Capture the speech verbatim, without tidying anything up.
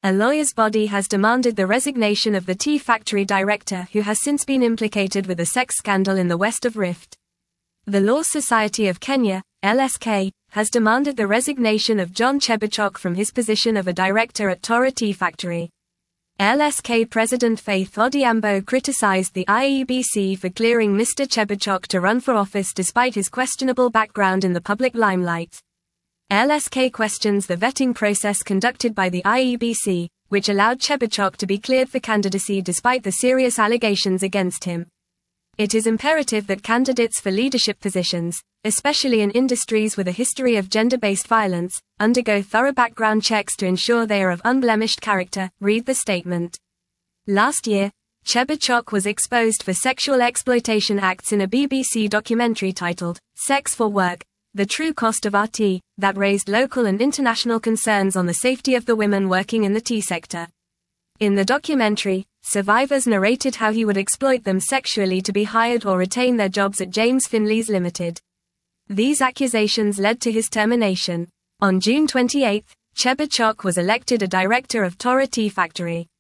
A lawyers' body has demanded the resignation of the tea factory director who has since been implicated with a sex scandal in the west of Rift. The Law Society of Kenya, L S K, has demanded the resignation of John Chebachok from his position of a director at Tora Tea Factory. L S K President Faith Odhiambo criticized the I E B C for clearing Mister Chebachok to run for office despite his questionable background in the public limelight. L S K questions the vetting process conducted by the I E B C, which allowed Chebachok to be cleared for candidacy despite the serious allegations against him. It is imperative that candidates for leadership positions, especially in industries with a history of gender-based violence, undergo thorough background checks to ensure they are of unblemished character, read the statement. Last year, Chebachok was exposed for sexual exploitation acts in a B B C documentary titled, Sex for Work, The True Cost of Our Tea, that raised local and international concerns on the safety of the women working in the tea sector. In the documentary, survivors narrated how he would exploit them sexually to be hired or retain their jobs at James Finley's Limited. These accusations led to his termination. On June twenty-eighth, Chebachok was elected a director of Tora Tea Factory.